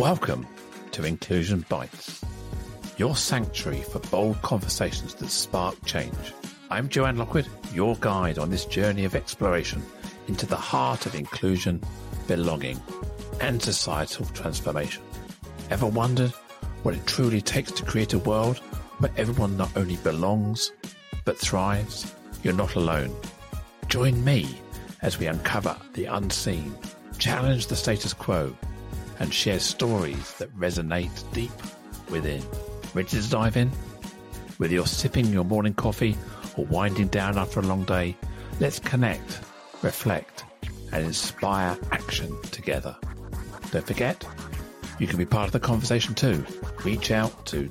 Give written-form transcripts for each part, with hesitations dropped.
Welcome to Inclusion Bites, your sanctuary for bold conversations that spark change. I'm Joanne Lockwood, your guide on this journey of exploration into the heart of inclusion, belonging, and societal transformation. Ever wondered what it truly takes to create a world where everyone not only belongs, but thrives? You're not alone. Join me as we uncover the unseen, challenge the status quo, and share stories that resonate deep within. Ready to dive in? Whether you're sipping your morning coffee or winding down after a long day, let's connect, reflect, and inspire action together. Don't forget, you can be part of the conversation too. Reach out to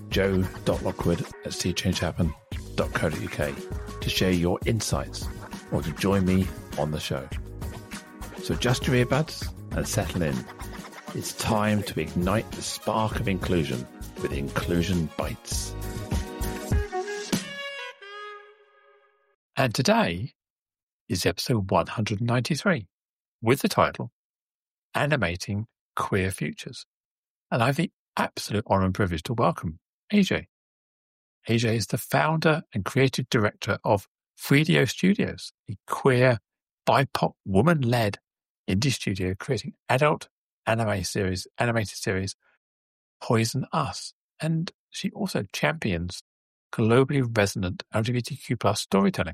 joe.lockwood@seechangehappen.co.uk to share your insights or to join me on the show. So adjust your earbuds and settle in. It's time to ignite the spark of inclusion with Inclusion Bites. And today is episode 193 with the title Animating Queer Futures. And I have the absolute honor and privilege to welcome AJ. AJ is the founder and creative director of Freedio Studios, a queer, BIPOC, woman-led indie studio creating adult animated series Poison Us. And she also champions globally resonant LGBTQ+ storytelling.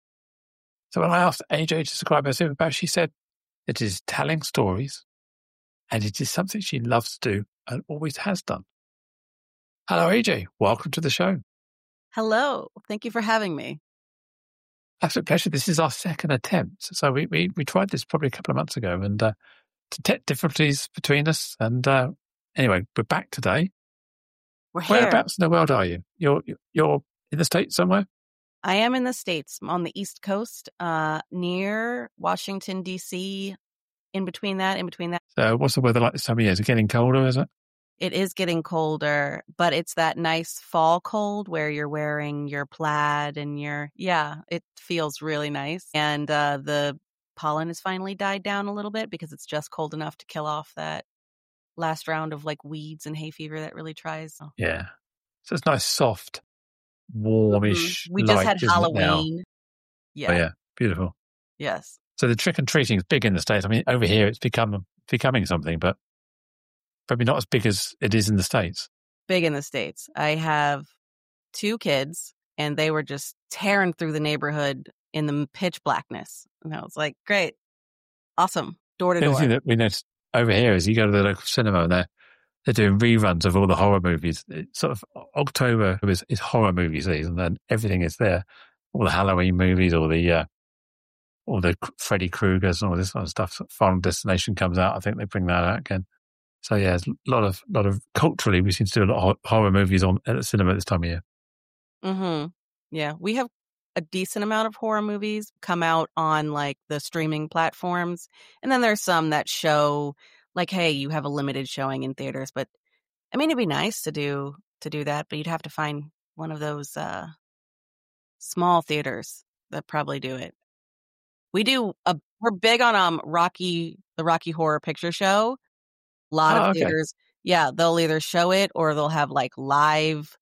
So when I asked AJ to describe her superpower, she said it is telling stories and it is something she loves to do and always has done. Hello, AJ. Welcome to the show. Hello. Thank you for having me. Absolute pleasure. This is our second attempt. So we tried this probably a couple of months ago and difficulties between us. And anyway, we're back today. We're here. Whereabouts in the world are you? You're in the States somewhere? I am in the States. I'm on the East Coast, near Washington, D.C., in between that. So what's the weather like this time of year? Is it getting colder, is it? It is getting colder, but it's that nice fall cold where you're wearing your plaid and it feels really nice. And the pollen has finally died down a little bit because it's just cold enough to kill off that last round of like weeds and hay fever that really tries. Yeah. So it's nice, soft, warmish. We just had Halloween. Yeah. Oh, yeah. Beautiful. Yes. So the trick and treating is big in the States. I mean, over here it's becoming something, but probably not as big as it is in the States. Big in the States. I have 2 kids and they were just tearing through the neighborhood in the pitch blackness. And I was like, great. Awesome. Door to door. The only thing that we noticed over here is you go to the local cinema and they're doing reruns of all the horror movies. It's sort of October is horror movie season and everything is there. All the Halloween movies, all the Freddy Kruegers and all this kind of stuff. Final Destination comes out. I think they bring that out again. So yeah, there's a lot of culturally, we seem to do a lot of horror movies at the cinema this time of year. Mm-hmm. Yeah, we have a decent amount of horror movies come out on like the streaming platforms. And then there's some that show like, hey, you have a limited showing in theaters. But I mean, it'd be nice to do that, but you'd have to find one of those small theaters that probably do it. We're big on the Rocky Horror Picture Show. A lot of theaters, yeah, they'll either show it or they'll have like live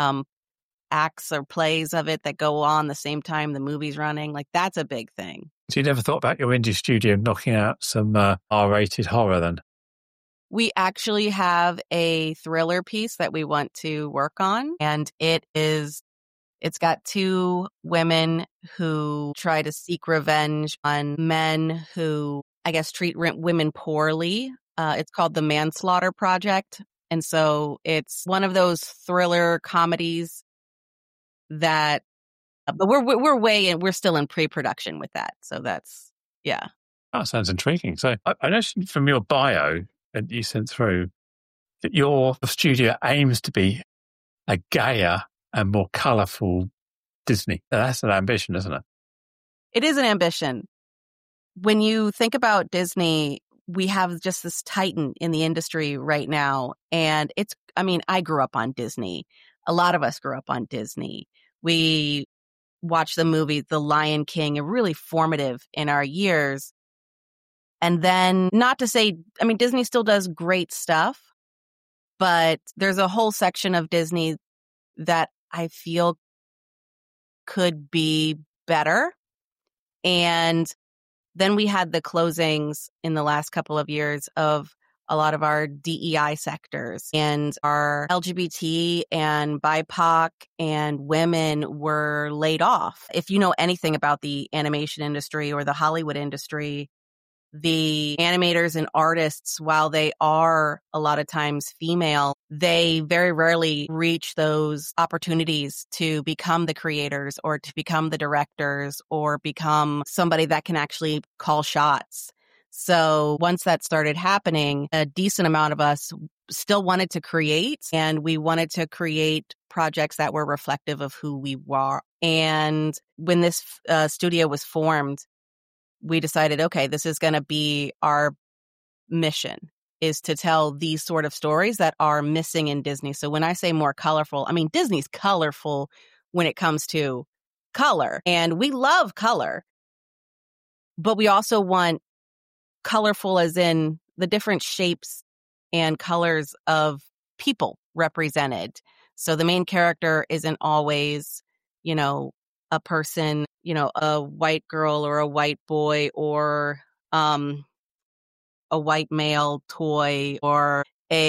acts or plays of it that go on the same time the movie's running. Like that's a big thing. So you never thought about your indie studio knocking out some R-rated horror then? We actually have a thriller piece that we want to work on, and it's got 2 women who try to seek revenge on men who, I guess, treat women poorly. It's called The Manslaughter Project. And so it's one of those thriller comedies that, but we're still in pre-production with that. So that's, yeah. Oh, sounds intriguing. So I noticed from your bio that you sent through that your studio aims to be a gayer and more colourful Disney. That's an ambition, isn't it? It is an ambition. When you think about Disney, we have just this titan in the industry right now. And I grew up on Disney. A lot of us grew up on Disney. We watched the movie The Lion King, really formative in our years. And then, not to say, Disney still does great stuff, But there's a whole section of Disney that I feel could be better. And then we had the closings in the last couple of years of a lot of our DEI sectors, and our LGBT and BIPOC and women were laid off. If you know anything about the animation industry or the Hollywood industry, the animators and artists, while they are a lot of times female, they very rarely reach those opportunities to become the creators or to become the directors or become somebody that can actually call shots. So once that started happening, a decent amount of us still wanted to create, and we wanted to create projects that were reflective of who we were. And when this studio was formed, we decided, okay, this is going to be our mission, is to tell these sort of stories that are missing in Disney. So when I say more colorful, I mean, Disney's colorful when it comes to color, and we love color, but we also want colorful as in the different shapes and colors of people represented. So the main character isn't always, a person, a white girl or a white boy or a white male toy or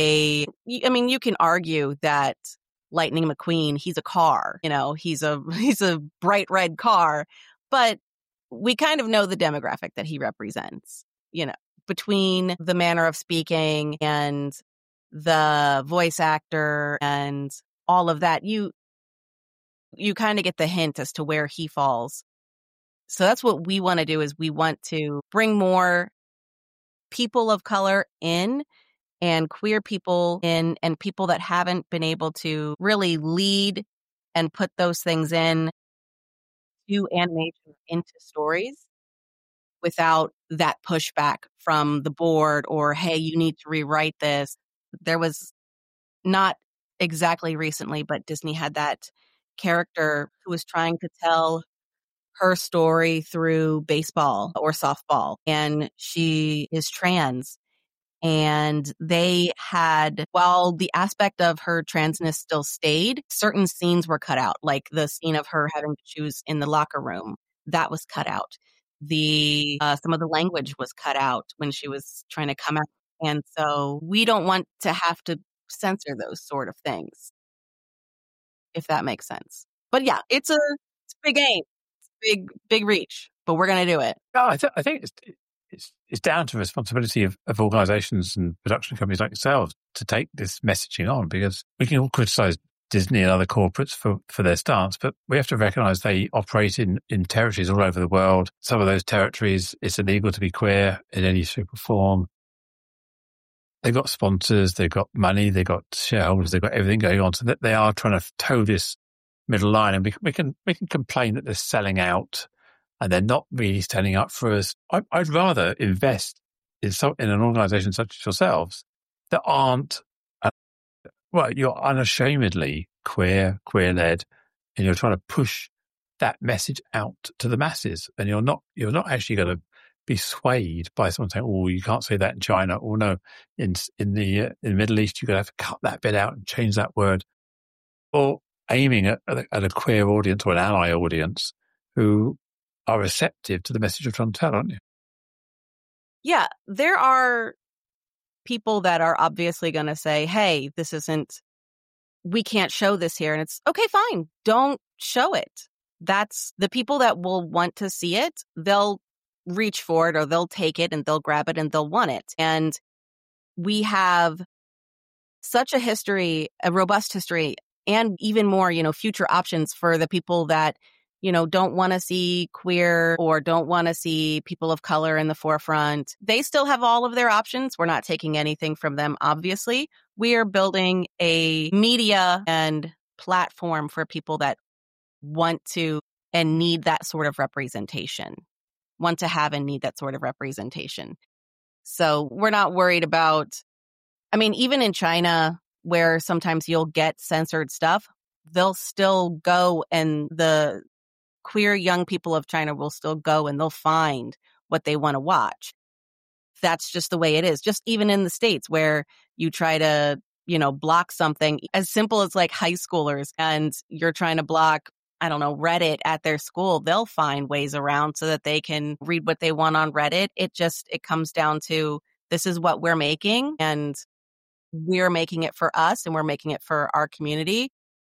you can argue that Lightning McQueen, he's a car, he's a bright red car, but we kind of know the demographic that he represents, between the manner of speaking and the voice actor and all of that, you kind of get the hint as to where he falls. So that's what we want to do, is we want to bring more people of color in and queer people in and people that haven't been able to really lead and put those things in to animation into stories without that pushback from the board or, hey, you need to rewrite this. There was not exactly recently, but Disney had that character who was trying to tell her story through baseball or softball, and she is trans. And they had, while the aspect of her transness still stayed, certain scenes were cut out, like the scene of her having to choose in the locker room. That was cut out. Some of the language was cut out when she was trying to come out. And so we don't want to have to censor those sort of things, if that makes sense. But yeah, it's a big aim, big reach, but we're going to do it. No, I think it's down to the responsibility of organizations and production companies like yourselves to take this messaging on, because we can all criticize Disney and other corporates for their stance, but we have to recognize they operate in territories all over the world. Some of those territories, it's illegal to be queer in any shape or form. They've got sponsors, they've got money, they've got shareholders, they've got everything going on, so that they are trying to toe this middle line. And we can complain that they're selling out and they're not really standing up for us. I'd rather invest in an organization such as yourselves that aren't, you're unashamedly queer-led, and you're trying to push that message out to the masses, and you're not actually going to be swayed by someone saying, "Oh, you can't say that in China," or "No, in the Middle East, you're going to have to cut that bit out and change that word," or aiming at a queer audience or an ally audience who are receptive to the message you're trying to tell, aren't you? Yeah, there are people that are obviously going to say, hey, we can't show this here. And it's okay, fine. Don't show it. That's the people that will want to see it. They'll reach for it, or they'll take it and they'll grab it and they'll want it. And we have such a history, a robust history, and even more, future options for the people that, don't want to see queer or don't want to see people of color in the forefront. They still have all of their options. We're not taking anything from them, obviously. We are building a media and platform for people that want to and need that sort of representation, want to have and need that sort of representation. So we're not worried about, even in China, where sometimes you'll get censored stuff, they'll still go, and the queer young people of China will still go and they'll find what they want to watch. That's just the way it is. Just even in the States, where you try to, block something as simple as like high schoolers, and you're trying to block, I don't know, Reddit at their school, they'll find ways around so that they can read what they want on Reddit. It comes down to, this is what we're making, and we're making it for us, and we're making it for our community.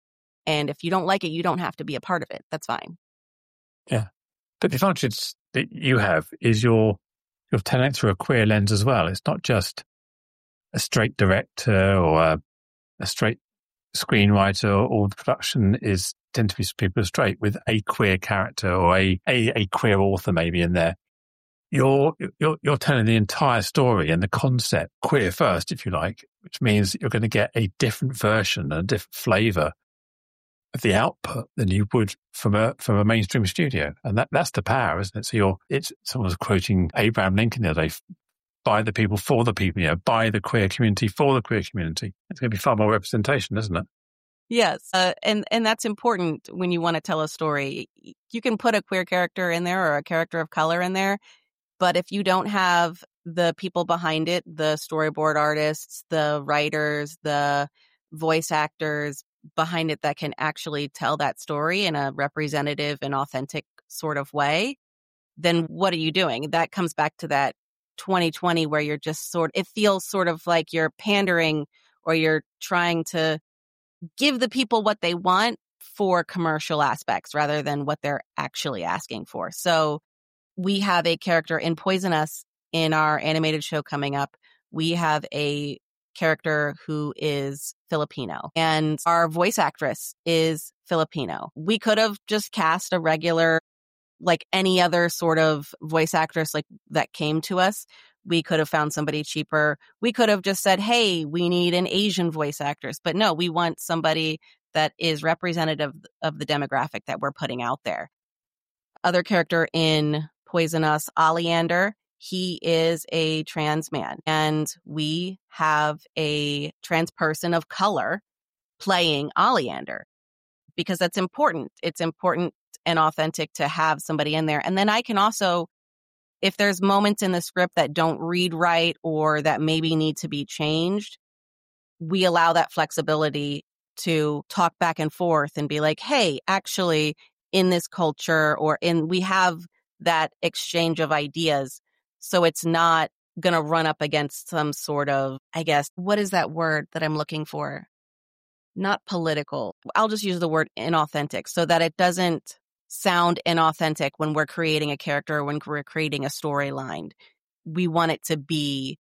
And if you don't like it, you don't have to be a part of it. That's fine. Yeah. But the advantage that you have is you're telling it through a queer lens as well. It's not just a straight director or a straight screenwriter. All the production tend to be people who are straight with a queer character or a queer author maybe in there. You're telling the entire story and the concept queer first, if you like, which means you're going to get a different version and a different flavour of the output than you would from a mainstream studio. And that's the power, isn't it? So someone was quoting Abraham Lincoln the other day, by the people, for the people, by the queer community, for the queer community. It's going to be far more representation, isn't it? Yes. And that's important when you want to tell a story. You can put a queer character in there or a character of color in there, but if you don't have the people behind it, the storyboard artists, the writers, the voice actors behind it that can actually tell that story in a representative and authentic sort of way, then what are you doing? That comes back to that 2020 where you're just it feels sort of like you're pandering, or you're trying to give the people what they want for commercial aspects rather than what they're actually asking for. So we have a character in Poison Us in our animated show coming up. We have a character who is Filipino, and our voice actress is Filipino. We could have just cast a regular, like any other sort of voice actress like that came to us. We could have found somebody cheaper. We could have just said, hey, we need an Asian voice actress. But no, we want somebody that is representative of the demographic that we're putting out there. Other character in Poison Us, Oleander, he is a trans man, and we have a trans person of color playing Oleander because that's important. It's important and authentic to have somebody in there. And then I can also, if there's moments in the script that don't read right or that maybe need to be changed, we allow that flexibility to talk back and forth and be like, hey, actually in this culture we have that exchange of ideas. So it's not going to run up against some sort of, I guess, what is that word that I'm looking for? Not political. I'll just use the word inauthentic so that it doesn't sound inauthentic when we're creating a character or when we're creating a storyline. We want it to be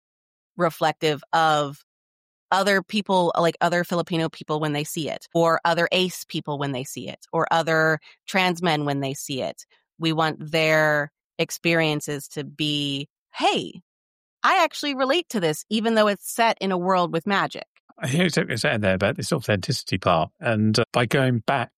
reflective of other people, like other Filipino people when they see it, or other ace people when they see it, or other trans men when they see it. We want their experiences to be, hey, I actually relate to this, even though it's set in a world with magic. I hear what you're saying there about this authenticity part. And by going back,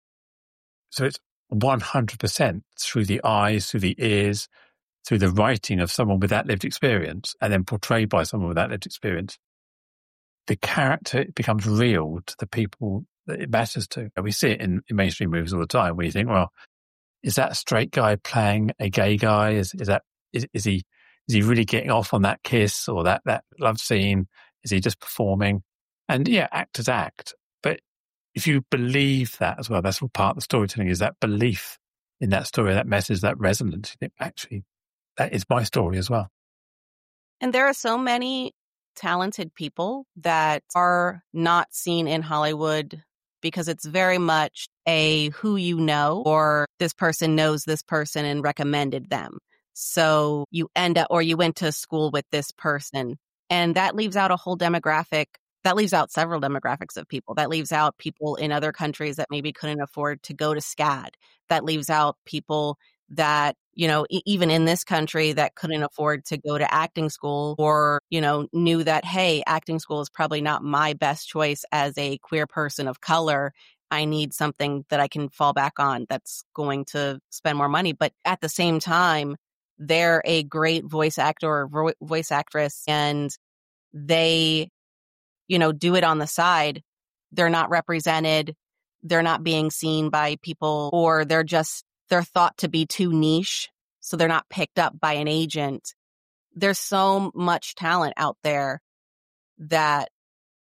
so it's 100% through the eyes, through the ears, through the writing of someone with that lived experience, and then portrayed by someone with that lived experience, the character becomes real to the people that it matters to. And we see it in mainstream movies all the time where you think, well, is that a straight guy playing a gay guy? Is he really getting off on that kiss or that love scene? Is he just performing? And yeah, actors act. But if you believe that as well, that's all part of the storytelling, is that belief in that story, that message, that resonance. You think, actually, that is my story as well. And there are so many talented people that are not seen in Hollywood because it's very much a who you know, or this person knows this person and recommended them. So you end up, or you went to school with this person, and that leaves out a whole demographic. That leaves out several demographics of people. That leaves out people in other countries that maybe couldn't afford to go to SCAD. That leaves out people that, even in this country that couldn't afford to go to acting school, or, knew that, hey, acting school is probably not my best choice as a queer person of color. I need something that I can fall back on that's going to spend more money. But at the same time, they're a great voice actor or voice actress, and they, do it on the side. They're not represented. They're not being seen by people, or they're thought to be too niche. So they're not picked up by an agent. There's so much talent out there that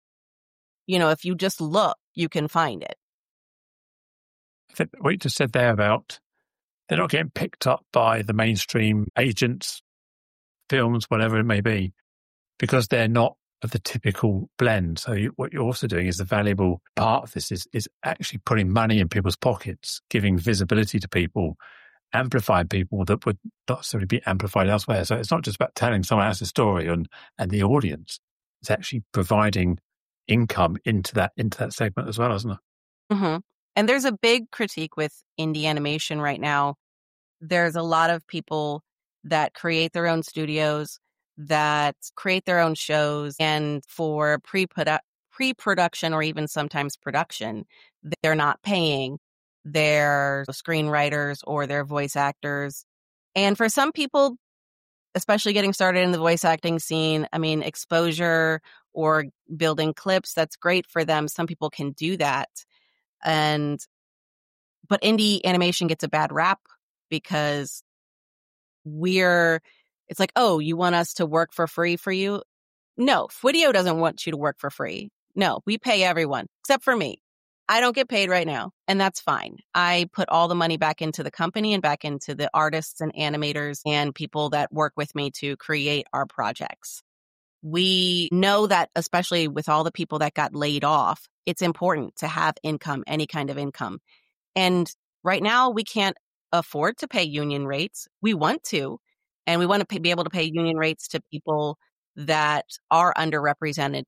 if you just look, you can find it. I think what you just said there about they're not getting picked up by the mainstream agents, films, whatever it may be, because they're not of the typical blend. So what you're also doing is the valuable part of this is actually putting money in people's pockets, giving visibility to people, amplifying people that would not necessarily be amplified elsewhere. So it's not just about telling someone else's story and the audience. It's actually providing income into that segment as well, isn't it? Mm-hmm. And there's a big critique with indie animation right now. There's a lot of people that create their own studios, that create their own shows, and for pre-production or even sometimes production, they're not paying their screenwriters or their voice actors. And for some people, especially getting started in the voice acting scene, I mean, exposure or building clips, that's great for them. Some people can do that. But indie animation gets a bad rap because it's like, oh, you want us to work for free for you? No, Fwidio doesn't want you to work for free. No, we pay everyone except for me. I don't get paid right now, and that's fine. I put all the money back into the company and back into the artists and animators and people that work with me to create our projects. We know that, especially with all the people that got laid off, it's important to have income, any kind of income. And right now, we can't afford to pay union rates. We want to, and we want to be able to pay union rates to people that are underrepresented,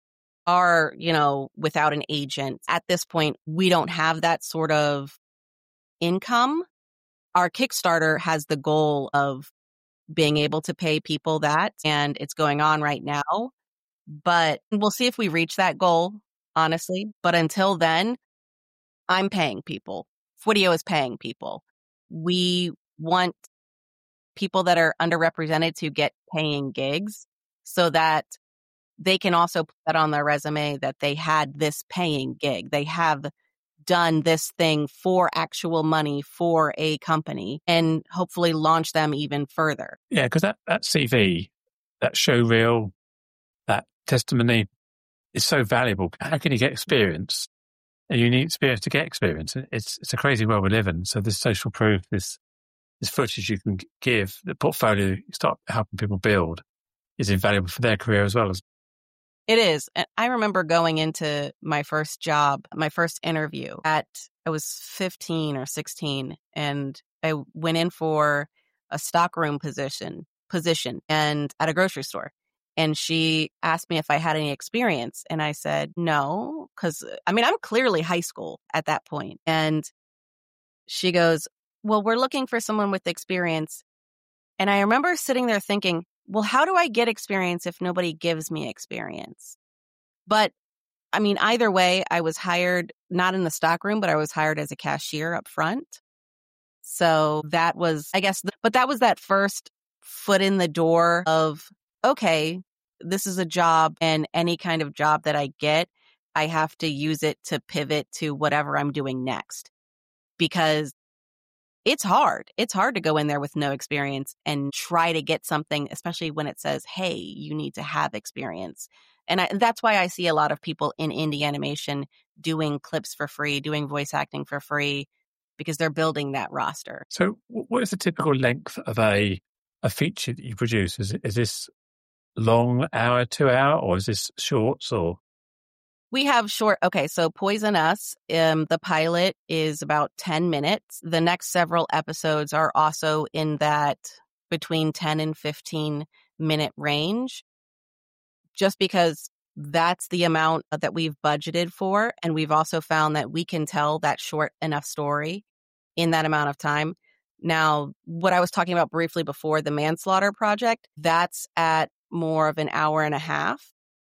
are, without an agent. At this point, we don't have that sort of income. Our Kickstarter has the goal of being able to pay people that, and it's going on right now. But we'll see if we reach that goal, honestly. But until then, I'm paying people. Fwidio is paying people. We want people that are underrepresented to get paying gigs so that they can also put that on their resume that they had this paying gig. They have done this thing for actual money for a company and hopefully launch them even further. Yeah, because that CV, that show reel, that testimony is so valuable. How can you get experience? And you need experience to get experience. It's a crazy world we live in. So this social proof, this footage you can give, the portfolio you start helping people build is invaluable for their career as well. It is. And I remember going into my first job, my first interview I was 15 or 16, and I went in for a stockroom position and at a grocery store. And she asked me if I had any experience. And I said, no, because I'm clearly high school at that point. And she goes, well, we're looking for someone with experience. And I remember sitting there thinking, well, how do I get experience if nobody gives me experience? But either way, I was hired not in the stockroom, but I was hired as a cashier up front. So that was, I guess, but that was that first foot in the door of, okay, this is a job, and any kind of job that I get, I have to use it to pivot to whatever I'm doing next. Because it's hard. It's hard to go in there with no experience and try to get something, especially when it says, hey, you need to have experience. And that's why I see a lot of people in indie animation doing clips for free, doing voice acting for free, because they're building that roster. So what is the typical length of a feature that you produce? Is this long, hour, 2 hour, or is this shorts or? We have short. Okay, so Poison Us, the pilot is about 10 minutes. The next several episodes are also in that between 10 and 15 minute range, just because that's the amount that we've budgeted for. And we've also found that we can tell that short enough story in that amount of time. Now, what I was talking about briefly before, the Manslaughter Project, that's at more of an hour and a half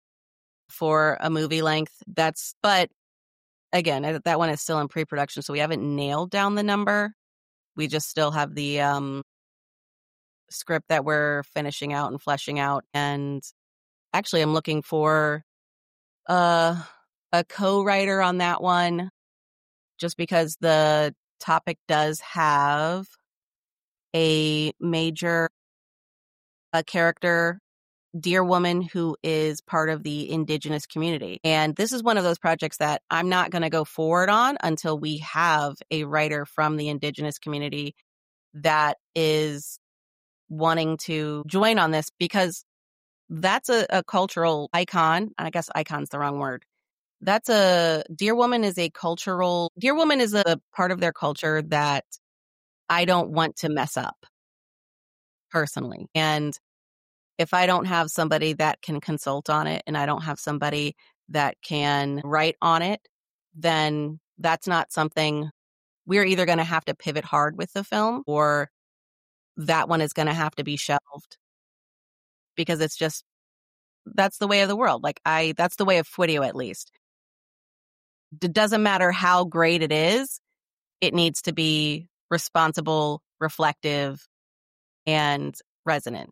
for a movie length. But again, that one is still in pre-production, so we haven't nailed down the number. We just still have the script that we're finishing out and fleshing out. And actually, I'm looking for a co-writer on that one, just because the topic does have a major character Dear Woman who is part of the Indigenous community. And this is one of those projects that I'm not going to go forward on until we have a writer from the Indigenous community that is wanting to join on this, because that's a cultural icon. I guess icon's the wrong word. Dear Woman is a part of their culture that I don't want to mess up personally. And if I don't have somebody that can consult on it and I don't have somebody that can write on it, then that's not something. We're either going to have to pivot hard with the film, or that one is going to have to be shelved, because it's just, that's the way of the world. That's the way of Fwidio, at least. It doesn't matter how great it is. It needs to be responsible, reflective, and resonant.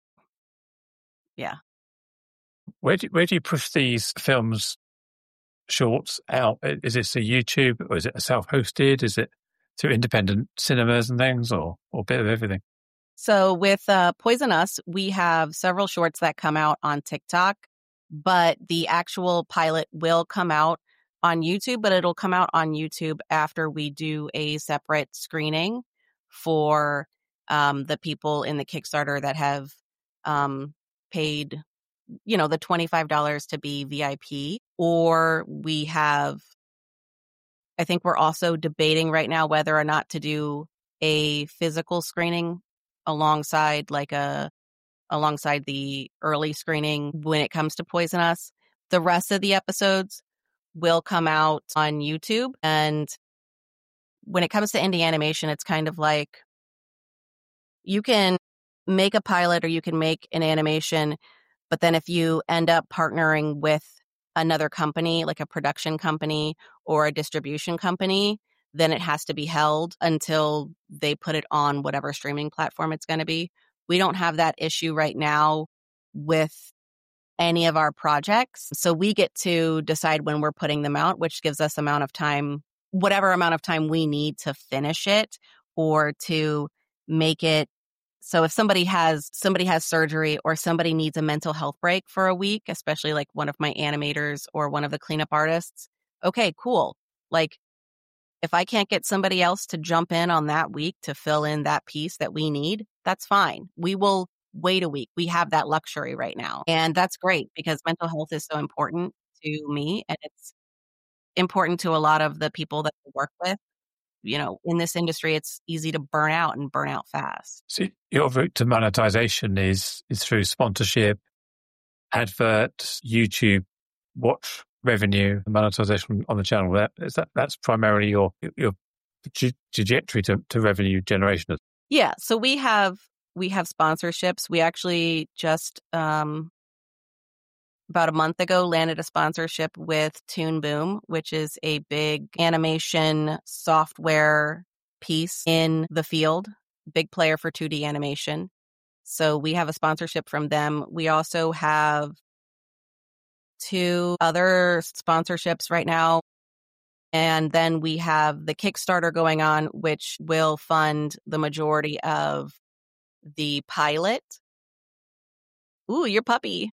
Yeah. Where do you push these films, shorts out? Is this a YouTube, or is it a self-hosted? Is it through independent cinemas and things, or a bit of everything? So with Poison Us, we have several shorts that come out on TikTok, but the actual pilot will come out on YouTube, but it'll come out on YouTube after we do a separate screening for the people in the Kickstarter that have paid, the $25 to be VIP. Or I think we're also debating right now whether or not to do a physical screening alongside the early screening when it comes to Poison Us. The rest of the episodes will come out on YouTube. And when it comes to indie animation, it's kind of like, you can make a pilot or you can make an animation, but then if you end up partnering with another company, like a production company or a distribution company, then it has to be held until they put it on whatever streaming platform it's going to be. We don't have that issue right now with any of our projects. So we get to decide when we're putting them out, which gives us whatever amount of time we need to finish it or to make it. So if somebody has surgery, or somebody needs a mental health break for a week, especially like one of my animators or one of the cleanup artists, okay, cool. Like, if I can't get somebody else to jump in on that week to fill in that piece that we need, that's fine. We will wait a week. We have that luxury right now. And that's great, because mental health is so important to me, and it's important to a lot of the people that we work with. In this industry, it's easy to burn out fast. So your route to monetization is through sponsorship, adverts, YouTube, watch revenue, monetization on the channel. That's primarily your trajectory to revenue generation. Yeah. So we have sponsorships. We actually just about a month ago landed a sponsorship with Toon Boom, which is a big animation software piece in the field, big player for 2D animation. So we have a sponsorship from them. We also have 2 other sponsorships right now. And then we have the Kickstarter going on, which will fund the majority of the pilot. Ooh, your puppy.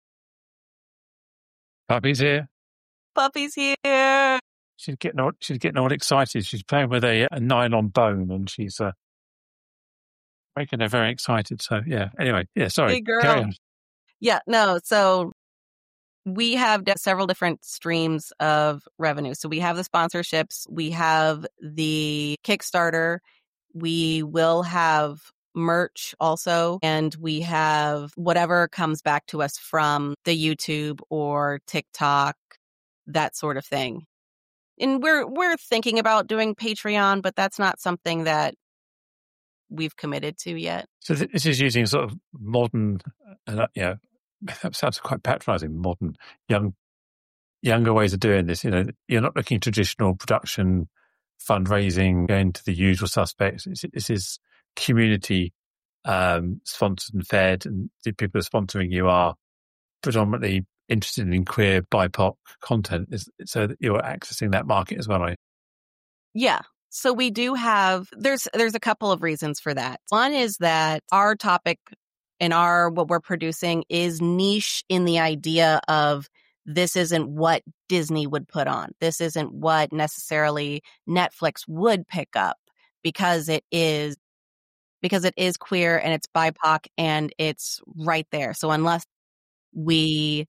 Puppy's here. Puppy's here. She's getting all excited. She's playing with a nylon bone, and she's making her very excited. So yeah. Anyway, yeah. Sorry. Hey, girl. Carry on. Yeah. No. So we have several different streams of revenue. So we have the sponsorships. We have the Kickstarter. We will have merch also, and we have whatever comes back to us from the YouTube or TikTok, that sort of thing. And we're thinking about doing Patreon, but that's not something that we've committed to yet. So this is using sort of modern, that sounds quite patronizing, modern, younger ways of doing this. You're not looking at traditional production, fundraising, going to the usual suspects. This is community sponsored and fed, and the people who are sponsoring you are predominantly interested in queer BIPOC content, so that you're accessing that market as well, right? Yeah. So we do have, there's a couple of reasons for that. One is that our topic what we're producing is niche in the idea of this isn't what Disney would put on. This isn't what necessarily Netflix would pick up because it is queer and it's BIPOC and it's right there. So unless we,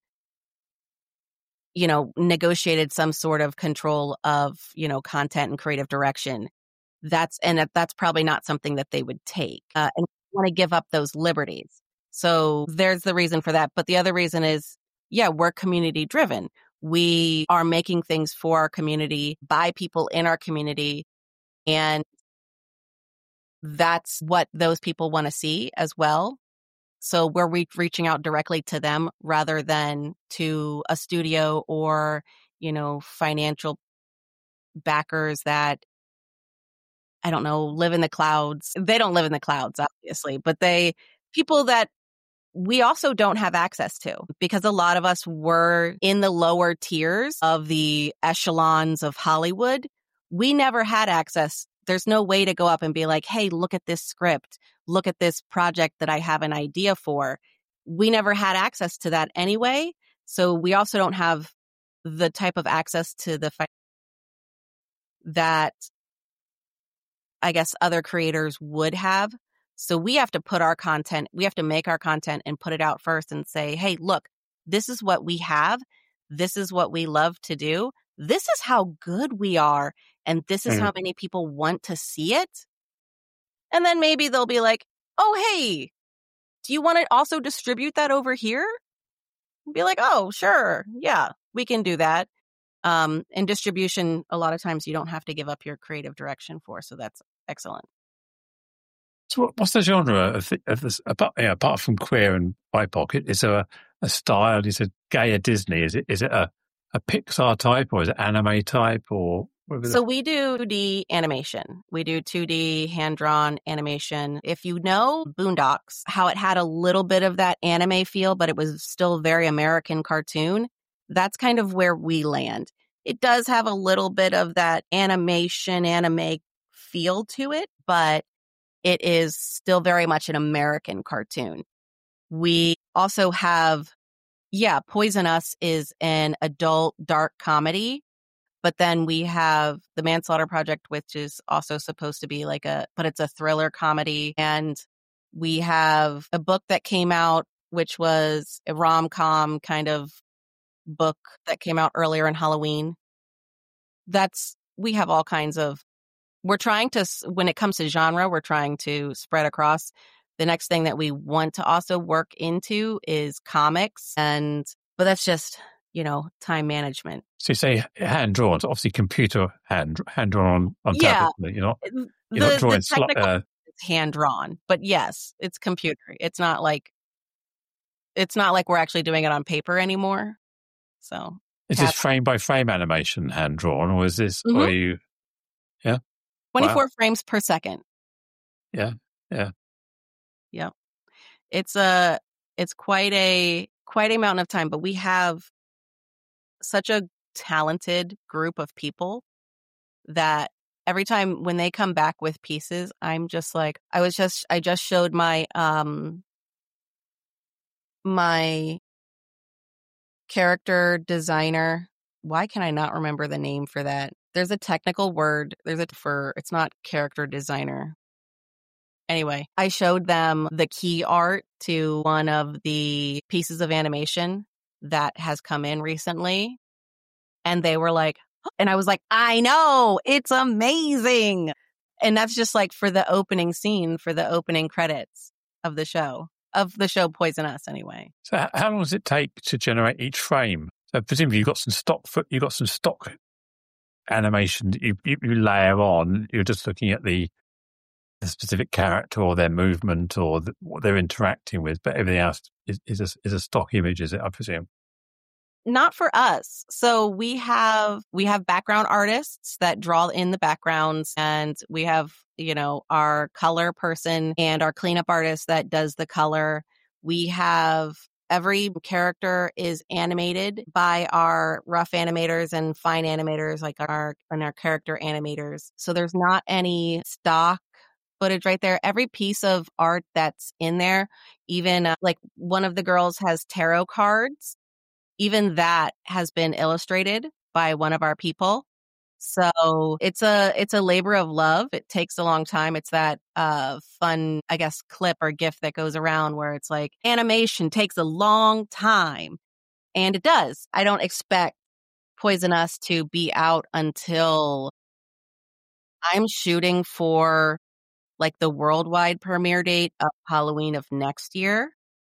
negotiated some sort of control of, content and creative direction, that's probably not something that they would take and want to give up those liberties. So there's the reason for that. But the other reason is, we're community driven. We are making things for our community by people in our community. And that's what those people want to see as well. So we're reaching out directly to them rather than to a studio or, financial backers that, I don't know, live in the clouds. They don't live in the clouds, obviously, but people that we also don't have access to, because a lot of us were in the lower tiers of the echelons of Hollywood. We never had access. There's no way to go up and be like, hey, look at this script. Look at this project that I have an idea for. We never had access to that anyway. So we also don't have the type of access to that I guess other creators would have. So we have to make our content and put it out first and say, hey, look, this is what we have. This is what we love to do. This is how good we are. And this is how many people want to see it. And then maybe they'll be like, oh, hey, do you want to also distribute that over here? Be like, oh, sure. Yeah, we can do that. And distribution, a lot of times you don't have to give up your creative direction for. So that's excellent. So what's the genre of this, apart from queer and BIPOC? Is there a style? Is it gayer Disney? Is it a Pixar type, or is it anime type, or? So we do 2D animation. We do 2D hand-drawn animation. If you know Boondocks, how it had a little bit of that anime feel, but it was still very American cartoon, that's kind of where we land. It does have a little bit of that anime feel to it, but it is still very much an American cartoon. We also have, Poison Us is an adult dark comedy. But then we have The Manslaughter Project, which is also supposed to be but it's a thriller comedy. And we have a book that came out, which was a rom-com kind of book that came out earlier in Halloween. We have all kinds of, we're trying to, when it comes to genre, we're trying to spread across. The next thing that we want to also work into is comics. But that's just, time management. So you say hand drawn, so obviously computer hand drawn on tablet. You're not drawing it's hand drawn, but yes, it's computer. It's not like we're actually doing it on paper anymore. So is this frame by frame animation hand drawn, or is this or are you 24 frames per second. Yeah. It's quite a mountain of time, but we have such a talented group of people that every time when they come back with pieces, I'm just like, I just showed my my character designer. Why can I not remember the name for that? There's a technical word. It's not character designer. Anyway, I showed them the key art to one of the pieces of animation that has come in recently. And they were like, and I was like, I know, it's amazing. And that's just like for the opening scene, for the opening credits of the show Poison Us anyway. So how long does it take to generate each frame? So presumably you've got some stock animation that you layer on. You're just looking at the specific character or their movement or what they're interacting with, but everything else is a stock image, is it, I presume? Not for us. So we have background artists that draw in the backgrounds, and we have, our color person and our cleanup artist that does the color. We have every character is animated by our rough animators and fine animators, like our character animators. So there's not any stock footage right there. Every piece of art that's in there, even like one of the girls has tarot cards. Even that has been illustrated by one of our people. So it's a labor of love. It takes a long time. It's that fun, I guess, clip or gif that goes around where it's like animation takes a long time. And it does. I don't expect Poison Us to be out until I'm shooting for like the worldwide premiere date of Halloween of next year.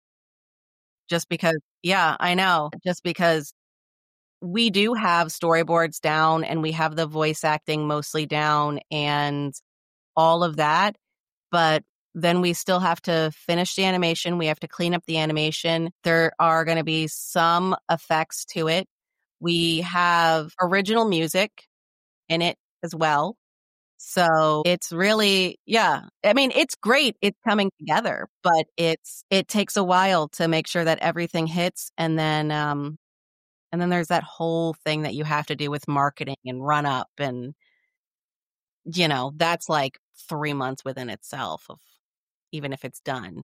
Just because, yeah, I know. Just because we do have storyboards down and we have the voice acting mostly down and all of that. But then we still have to finish the animation. We have to clean up the animation. There are going to be some effects to it. We have original music in it as well. So it's really, yeah. I mean, it's great. It's coming together, but it takes a while to make sure that everything hits. And then there's that whole thing that you have to do with marketing and run up. And, that's like 3 months within itself of even if it's done.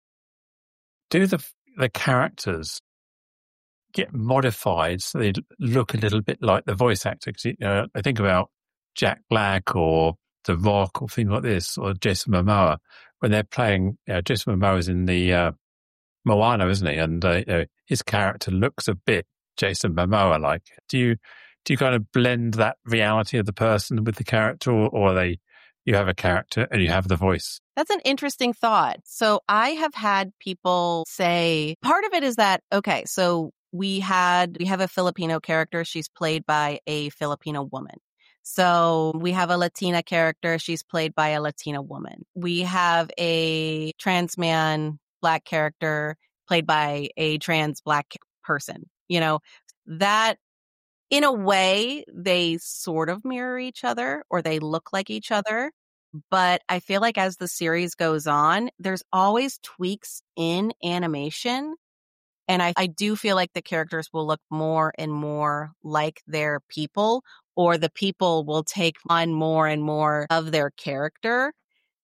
Do the characters get modified so they look a little bit like the voice actor? Because I think about Jack Black or The Rock or things like this, or Jason Momoa when they're playing. Jason Momoa's in the Moana, isn't he? And his character looks a bit Jason Momoa like. Do you kind of blend that reality of the person with the character, or you have a character and you have the voice? That's an interesting thought. So I have had people say part of it is that, okay, so we have a Filipino character. She's played by a Filipino woman. So we have a Latina character. She's played by a Latina woman. We have a trans man, Black character played by a trans Black person. That in a way, they sort of mirror each other or they look like each other. But I feel like as the series goes on, there's always tweaks in animation. And I do feel like the characters will look more and more like their people, or the people will take on more and more of their character.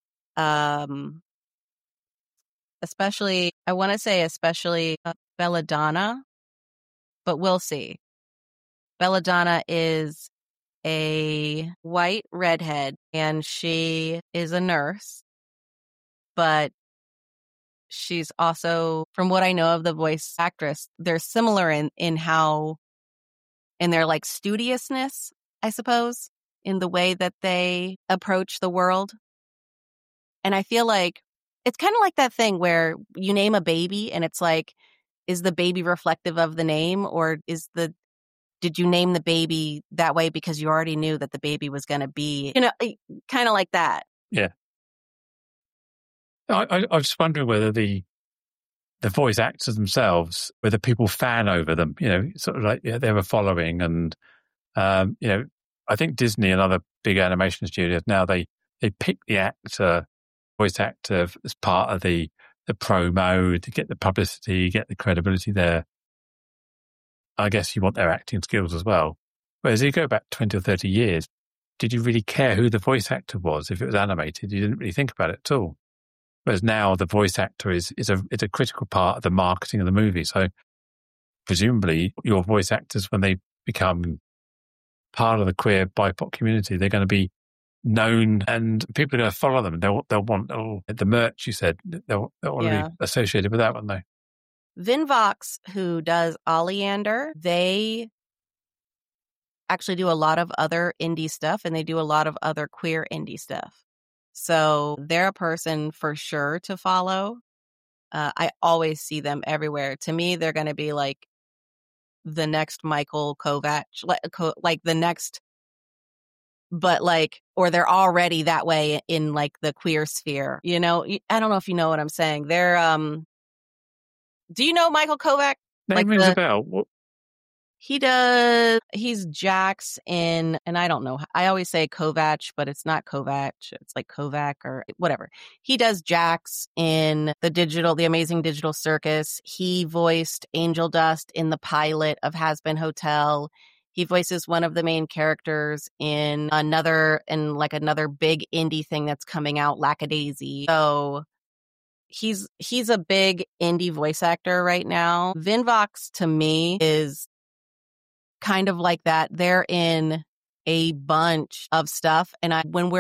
Especially, I want to say especially Belladonna, but we'll see. Belladonna is a white redhead and she is a nurse, but she's also, from what I know of the voice actress, they're similar in their like studiousness, I suppose, in the way that they approach the world. And I feel like it's kind of like that thing where you name a baby and it's like, is the baby reflective of the name, or did you name the baby that way because you already knew that the baby was going to be, kind of like that. Yeah. I was wondering whether the voice actors themselves, whether people fan over them, sort of like they have a following. And, I think Disney and other big animation studios now, they pick the voice actor as part of the promo to get the publicity, get the credibility there. I guess you want their acting skills as well. Whereas you go back 20 or 30 years, did you really care who the voice actor was? If it was animated, you didn't really think about it at all. Whereas now the voice actor is a critical part of the marketing of the movie. So presumably your voice actors, when they become part of the queer BIPOC community, they're going to be known and people are going to follow them. They'll want the merch, you said. They'll want to be associated with that, won't they? Vinvox, who does Oleander, they actually do a lot of other indie stuff and they do a lot of other queer indie stuff. So they're a person for sure to follow. I always see them everywhere. To me, they're going to be like the next Michael Kovac, like the next, but like, or they're already that way in like the queer sphere. I don't know if you know what I'm saying. They're, do you know Michael Kovac? That rings a bell. What? He's Jax in, and I don't know, I always say Kovac, but it's not Kovac. It's like Kovac or whatever. He does Jax in the Amazing Digital Circus. He voiced Angel Dust in the pilot of Has Been Hotel. He voices one of the main characters in another big indie thing that's coming out, Lackadaisy. So he's a big indie voice actor right now. Vinvox to me is kind of like that. They're in a bunch of stuff, and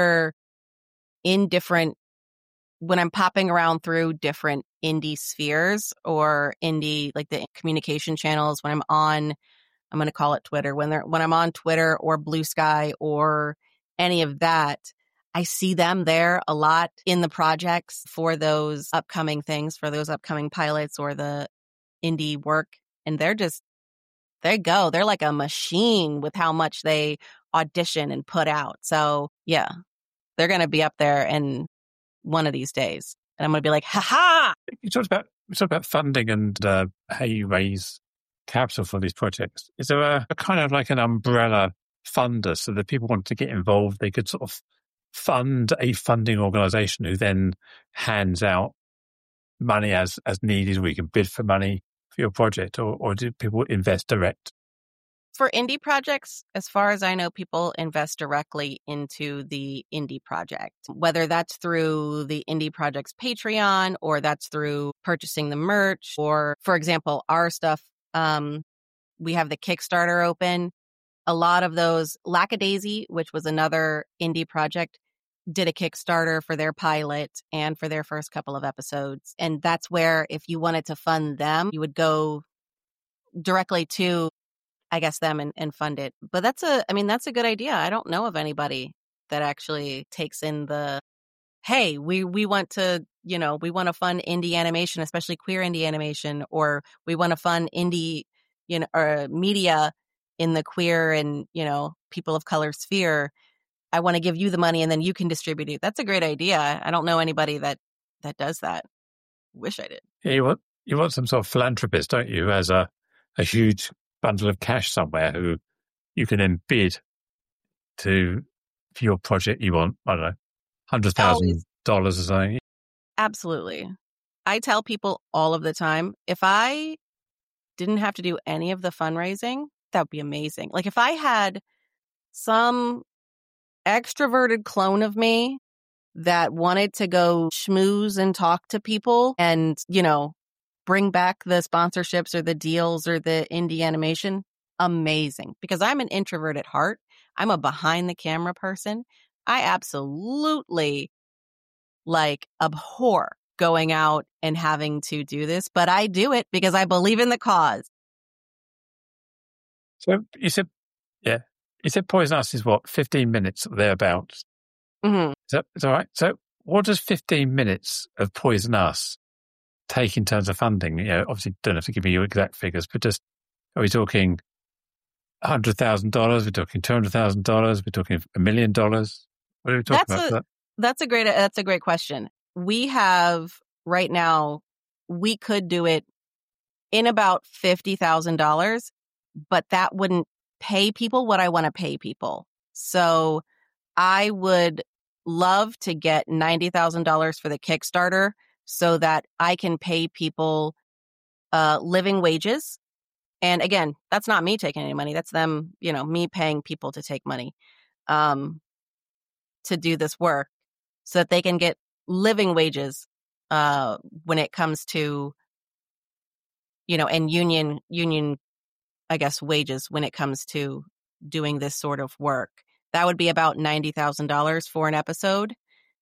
when I'm popping around through different indie spheres or indie, like the communication channels, when I'm going to call it Twitter, when I'm on Twitter or Blue Sky or any of that, I see them there a lot in the projects for those upcoming things, for those upcoming pilots or the indie work. And they go. They're like a machine with how much they audition and put out. So yeah, they're going to be up there and one of these days. And I'm going to be like, ha. You talked about funding and how you raise capital for these projects. Is there a kind of like an umbrella funder so that people want to get involved? They could sort of fund a funding organization who then hands out money as needed, where you can bid for money for your project, or do people invest direct? For indie projects, as far as I know, people invest directly into the indie project, whether that's through the indie project's Patreon or that's through purchasing the merch. Or, for example, our stuff, we have the Kickstarter open. A lot of those, Lackadaisy, which was another indie project, did a Kickstarter for their pilot and for their first couple of episodes. And that's where, if you wanted to fund them, you would go directly to, I guess, them and fund it. But that's a good idea. I don't know of anybody that actually takes in hey, we want to, we want to fund indie animation, especially queer indie animation, or we want to fund indie, or media in the queer and, people of color sphere. I want to give you the money and then you can distribute it. That's a great idea. I don't know anybody that does that. Wish I did. Yeah, you want some sort of philanthropist, don't you, as a huge bundle of cash somewhere who you can then bid for your project. You want, I don't know, $100,000 or something. Absolutely. I tell people all of the time, if I didn't have to do any of the fundraising, that would be amazing. Like if I had some extroverted clone of me that wanted to go schmooze and talk to people and, bring back the sponsorships or the deals or the indie animation, amazing. Because I'm an introvert at heart. I'm a behind the camera person. I absolutely abhor going out and having to do this, but I do it because I believe in the cause. So you said Poison Us is what, 15 minutes or thereabouts? Mm-hmm. Is that all right? So what does 15 minutes of Poison Us take in terms of funding? Obviously don't have to give me your exact figures, but just, are we talking $100,000? We're talking $200,000? We're talking $1 million? What are we talking about? That's a great question. We have right now, we could do it in about $50,000, but that wouldn't pay people what I want to pay people. So I would love to get $90,000 for the Kickstarter so that I can pay people living wages. And again, that's not me taking any money. That's them, me paying people to take money to do this work so that they can get living wages when it comes to, and union, I guess, wages when it comes to doing this sort of work. That would be about $90,000 for an episode.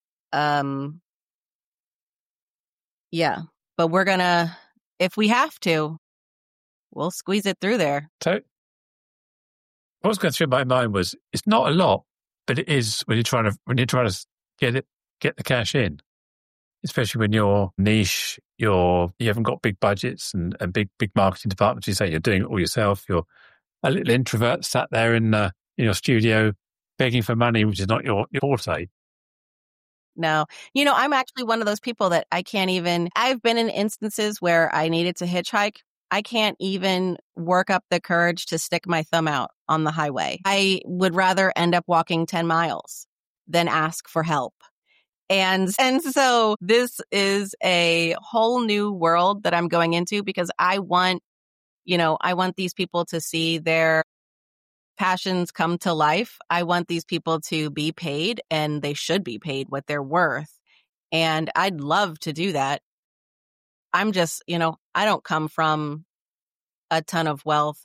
Yeah, but we're gonna, if we have to, we'll squeeze it through there. So what was going through my mind was, it's not a lot, but it is when you're trying to get the cash in, especially when you're niche, you haven't got big budgets and big marketing departments. You say you're doing it all yourself. You're a little introvert sat there in your studio begging for money, which is not your forte. No, I'm actually one of those people that I've been in instances where I needed to hitchhike. I can't even work up the courage to stick my thumb out on the highway. I would rather end up walking 10 miles than ask for help. And so this is a whole new world that I'm going into because I want these people to see their passions come to life, I want these people to be paid, and they should be paid what they're worth. And I'd love to do that. I'm just, I don't come from a ton of wealth.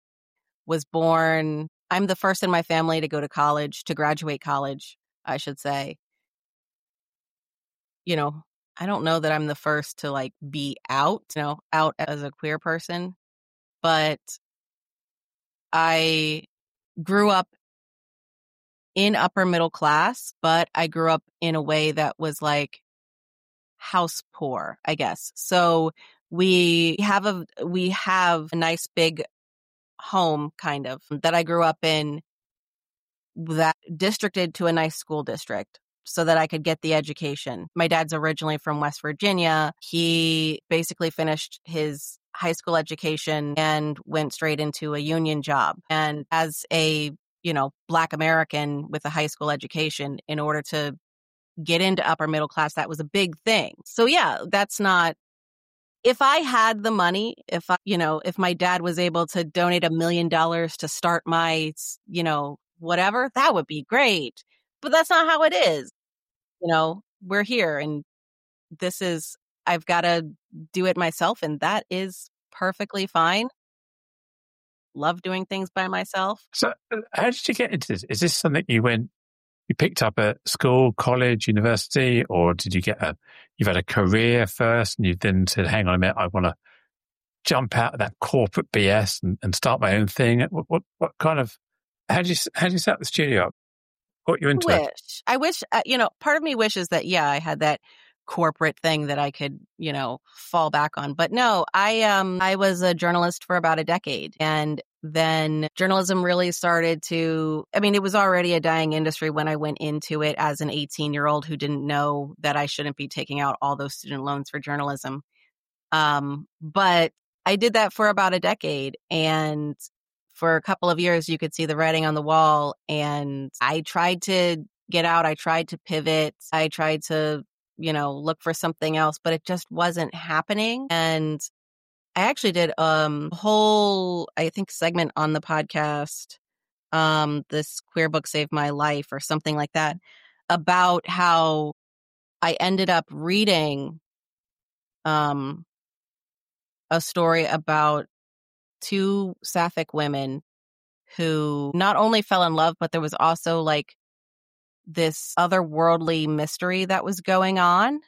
I'm the first in my family to go to college, to graduate college, I should say. I don't know that I'm the first to like be out as a queer person, but I grew up in upper middle class, but I grew up in a way that was like house poor, I guess. So we have a nice big home kind of that I grew up in, that districted to a nice school district so that I could get the education. My dad's originally from West Virginia. He basically finished his high school education and went straight into a union job. And as a, Black American with a high school education, in order to get into upper middle class, that was a big thing. So yeah, that's not, if I had the money, if my dad was able to donate $1 million to start my, whatever, that would be great. But that's not how it is. We're here, and I've got to do it myself, and that is perfectly fine. Love doing things by myself. So how did you get into this? Is this something you picked up at school, college, university, or did you you've had a career first and you then said, hang on a minute, I want to jump out of that corporate BS and start my own thing? What kind of, how do you set the studio up? What you into it? I wish, part of me wishes that, I had that corporate thing that I could, fall back on. But no, I was a journalist for about a decade, and then journalism really started to, it was already a dying industry when I went into it as an 18-year-old who didn't know that I shouldn't be taking out all those student loans for journalism. But I did that for about a decade, and for a couple of years, you could see the writing on the wall, and I tried to get out. I tried to pivot. I tried to, look for something else, but it just wasn't happening. And I actually did a whole, I think, segment on the podcast, this Queer Book Saved My Life or something like that, about how I ended up reading a story about two Sapphic women who not only fell in love, but there was also like this otherworldly mystery that was going on.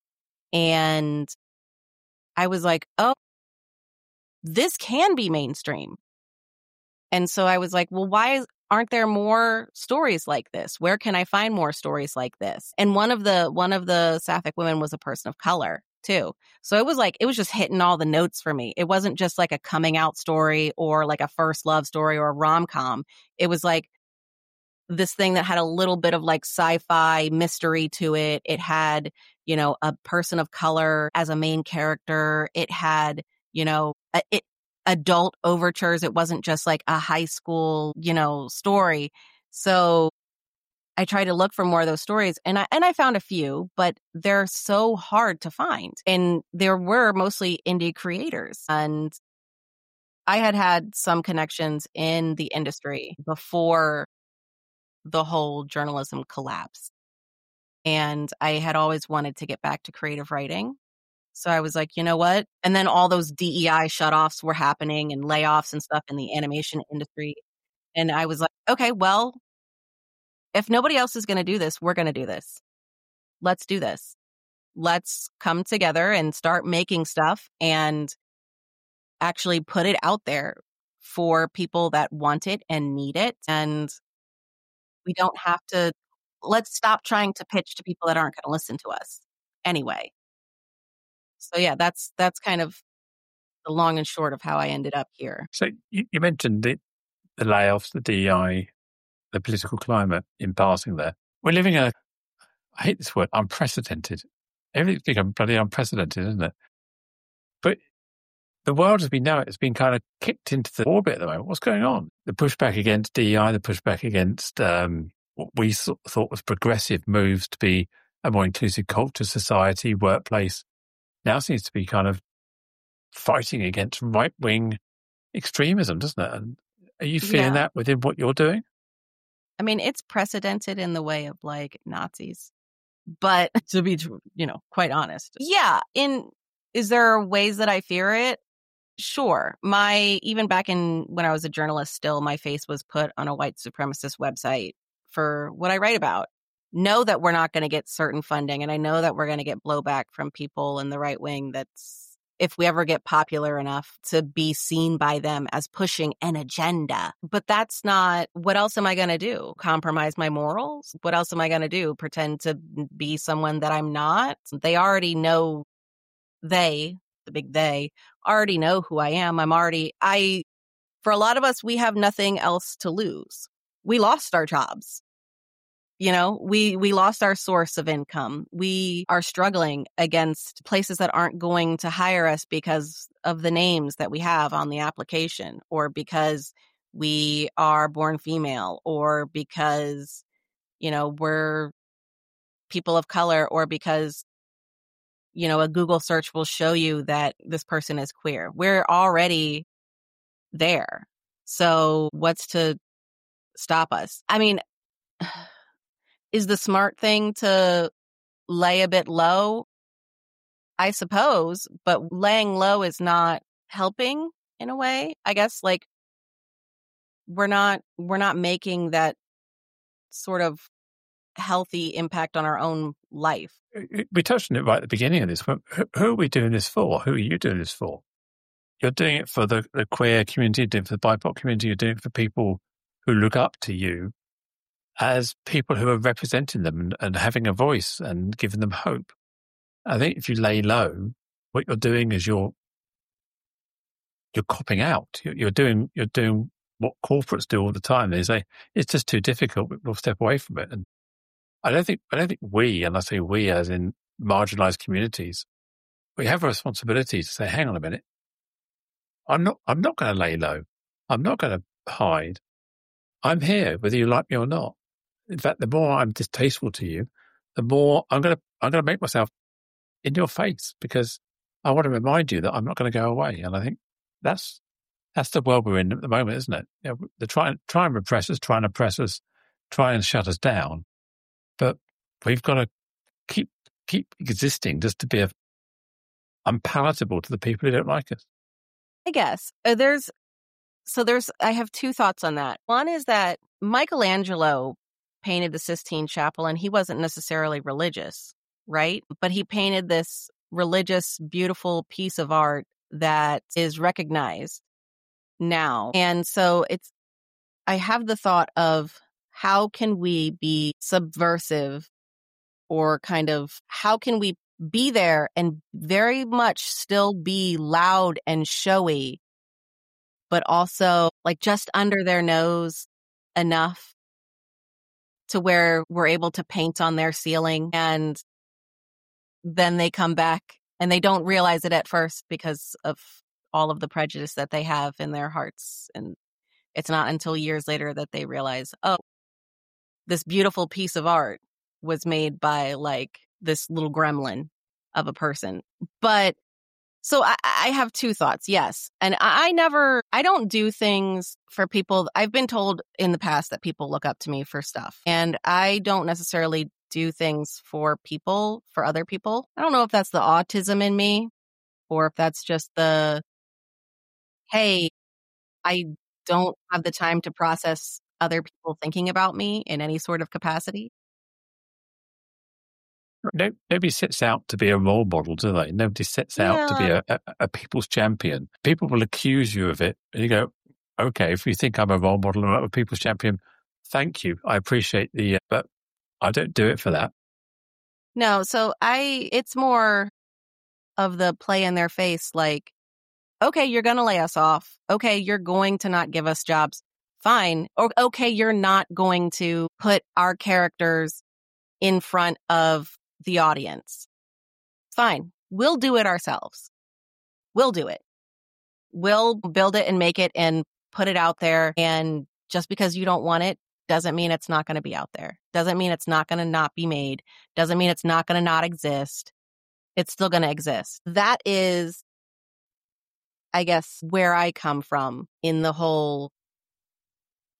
And I was like, oh, this can be mainstream. And so I was like, well, why aren't there more stories like this? Where can I find more stories like this? And one of the Sapphic women was a person of color too. So it was just hitting all the notes for me. It wasn't just like a coming out story or like a first love story or a rom-com. It was like this thing that had a little bit of like sci-fi mystery to it. It had, a person of color as a main character. It had, adult overtures. It wasn't just like a high school, story. So I tried to look for more of those stories, and I found a few, but they're so hard to find. And there were mostly indie creators, and I had some connections in the industry before the whole journalism collapse. And I had always wanted to get back to creative writing. So I was like, you know what? And then all those DEI shutoffs were happening and layoffs and stuff in the animation industry. And I was like, okay, well, if nobody else is going to do this, we're going to do this. Let's do this. Let's come together and start making stuff and actually put it out there for people that want it and need it. And we don't have to, let's stop trying to pitch to people that aren't going to listen to us anyway. So yeah, that's kind of the long and short of how I ended up here. So you mentioned the layoffs, the DEI, the political climate in passing there. We're living I hate this word, unprecedented. Everything's become bloody unprecedented, isn't it? But the world as we know it has been kind of kicked into the orbit at the moment. What's going on? The pushback against DEI, the pushback against what we thought was progressive moves to be a more inclusive culture, society, workplace, now seems to be kind of fighting against right-wing extremism, doesn't it? And Are you feeling that within what you're doing? I mean, it's precedented in the way of like Nazis, but to be, quite honest. Yeah. Is there ways that I fear it? Sure. Even back when I was a journalist still, my face was put on a white supremacist website for what I write about. Know that we're not going to get certain funding. And I know that we're going to get blowback from people in the right wing that's, if we ever get popular enough to be seen by them as pushing an agenda. But that's not, what else am I going to do? Compromise my morals? What else am I going to do? Pretend to be someone that I'm not? They already know, the big they, already know who I am. For a lot of us, we have nothing else to lose. We lost our jobs. We lost our source of income. We are struggling against places that aren't going to hire us because of the names that we have on the application, or because we are born female, or because, we're people of color, or because, a Google search will show you that this person is queer. We're already there. So what's to stop us? I mean, is the smart thing to lay a bit low? I suppose, but laying low is not helping in a way. I guess like we're not making that sort of healthy impact on our own life. We touched on it right at the beginning of this. Who are we doing this for? Who are you doing this for? You're doing it for the queer community, you're doing it for the BIPOC community, you're doing it for people who look up to you as people who are representing them and having a voice and giving them hope. I think if you lay low, what you're doing is you're copping out. You're doing what corporates do all the time. They say it's just too difficult. We'll step away from it. And I don't think we, and I say we as in marginalized communities, we have a responsibility to say, hang on a minute. I'm not going to lay low. I'm not going to hide. I'm here, whether you like me or not. In fact, the more I'm distasteful to you, the more I'm going to make myself in your face, because I want to remind you that I'm not going to go away. And I think that's the world we're in at the moment, isn't it? They try and repress us, try and oppress us, try and shut us down. But we've got to keep existing just to be unpalatable to the people who don't like us. I guess I have two thoughts on that. One is that Michelangelo painted the Sistine Chapel, and he wasn't necessarily religious, right? But he painted this religious, beautiful piece of art that is recognized now. And so I have the thought of, how can we be subversive, or kind of how can we be there and very much still be loud and showy, but also like just under their nose enough to where we're able to paint on their ceiling, and then they come back and they don't realize it at first because of all of the prejudice that they have in their hearts. And it's not until years later that they realize, oh, this beautiful piece of art was made by like this little gremlin of a person. But so I have two thoughts. Yes. And I don't do things for people. I've been told in the past that people look up to me for stuff, and I don't necessarily do things for other people. I don't know if that's the autism in me, or if that's just the, hey, I don't have the time to process other people thinking about me in any sort of capacity. Nobody sets out to be a role model, do they? Nobody sets out to be a people's champion. People will accuse you of it, and you go, okay, if you think I'm a role model or a people's champion, thank you. I appreciate but I don't do it for that. No, so it's more of the play in their face, like, okay, you're going to lay us off. Okay, you're going to not give us jobs. Fine. Or, okay, you're not going to put our characters in front of the audience. Fine. We'll do it ourselves. We'll do it. We'll build it and make it and put it out there. And just because you don't want it doesn't mean it's not going to be out there. Doesn't mean it's not going to not be made. Doesn't mean it's not going to not exist. It's still going to exist. That is, I guess, where I come from in the whole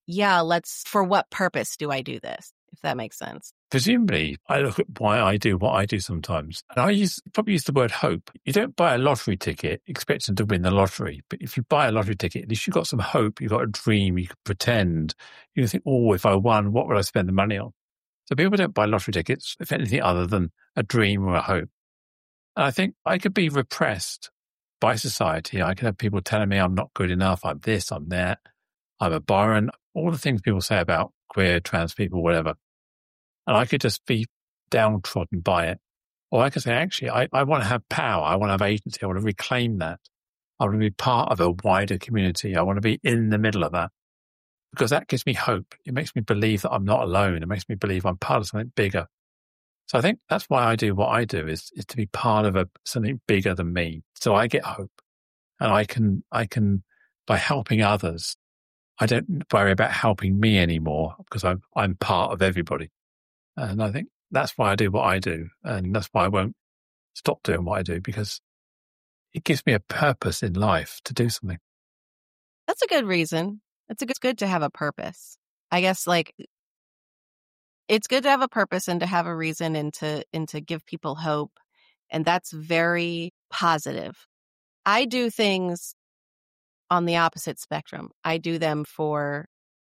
yeah, for what purpose do I do this? If that makes sense. Presumably, I look at why I do what I do sometimes. And probably use the word hope. You don't buy a lottery ticket expecting to win the lottery. But if you buy a lottery ticket, at least you've got some hope. You've got a dream. You can pretend. You can think, oh, if I won, what would I spend the money on? So people don't buy lottery tickets, if anything other than a dream or a hope. And I think I could be repressed by society. I could have people telling me I'm not good enough. I'm this, I'm that. I'm a Byron. All the things people say about queer, trans people, whatever. And I could just be downtrodden by it. Or I could say, actually, I want to have power. I want to have agency. I want to reclaim that. I want to be part of a wider community. I want to be in the middle of that. Because that gives me hope. It makes me believe that I'm not alone. It makes me believe I'm part of something bigger. So I think that's why I do what I do is to be part of something bigger than me. So I get hope. And I can, by helping others, I don't worry about helping me anymore because I'm part of everybody. And I think that's why I do what I do. And that's why I won't stop doing what I do, because it gives me a purpose in life to do something. That's a good reason. It's good to have a purpose. I guess it's good to have a purpose and to have a reason and to give people hope. And that's very positive. I do things on the opposite spectrum. I do them for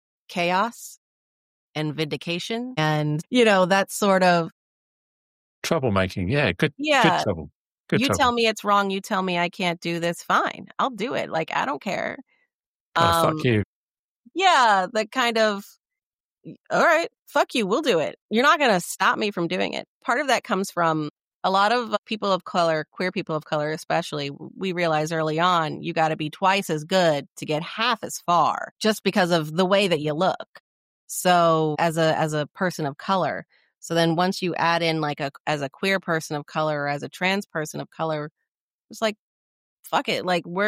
chaos and vindication and, that sort of troublemaking. Yeah. Good trouble. Good you trouble. Tell me it's wrong. You tell me I can't do this. Fine. I'll do it. I don't care. Fuck you. Yeah. The kind of, all right, fuck you. We'll do it. You're not going to stop me from doing it. Part of that comes from a lot of people of color, queer people of color especially. We realize early on, you got to be twice as good to get half as far just because of the way that you look. So as a person of color, so then once you add in as a queer person of color or as a trans person of color, it's fuck it.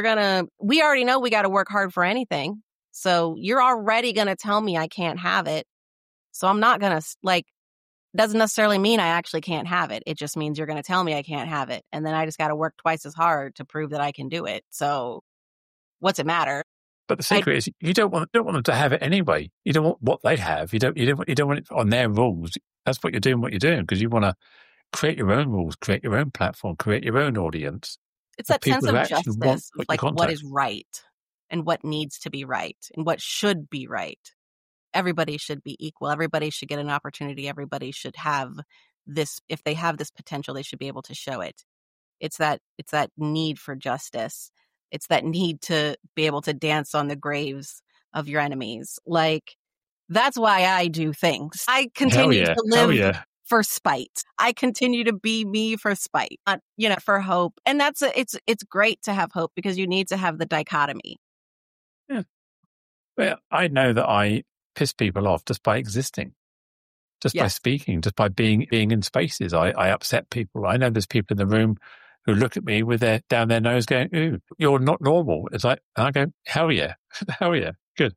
We already know we got to work hard for anything. So you're already going to tell me I can't have it. So I'm not going to doesn't necessarily mean I actually can't have it. It just means you're going to tell me I can't have it. And then I just got to work twice as hard to prove that I can do it. So what's it matter? But the secret is you don't want them to have it anyway. You don't want what they have. You don't want it on their rules. That's what you're doing because you want to create your own rules, create your own platform, create your own audience. It's that sense of justice, what is right and what needs to be right and what should be right. Everybody should be equal. Everybody should get an opportunity. Everybody should have this. If they have this potential, they should be able to show it. It's that need for justice. It's that need to be able to dance on the graves of your enemies. That's why I do things. I continue to live for spite. I continue to be me for spite, not, for hope. And it's great to have hope because you need to have the dichotomy. Yeah. Well, I know that I piss people off just by existing, just by speaking, just by being in spaces. I upset people. I know there's people in the room who look at me with their down their nose going, ooh, you're not normal. It's and I go, hell yeah. Hell yeah. Good.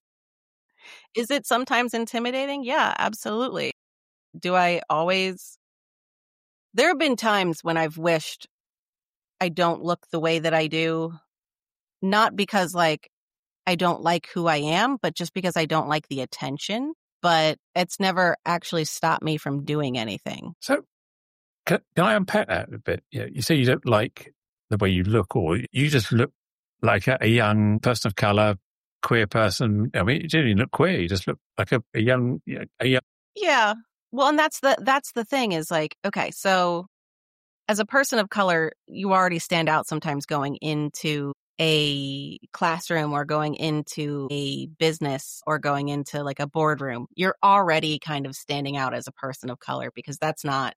Is it sometimes intimidating? Yeah, absolutely. Do I always? There have been times when I've wished I don't look the way that I do, not because I don't like who I am, but just because I don't like the attention. But it's never actually stopped me from doing anything. So can I unpack that a bit? You say you don't like the way you look, or you just look like a young person of color, queer person. I mean, you didn't even look queer. You just look like a young. Yeah. Well, and that's the thing is okay, so as a person of color, you already stand out sometimes going into a classroom or going into a business or going into a boardroom. You're already kind of standing out as a person of color because that's not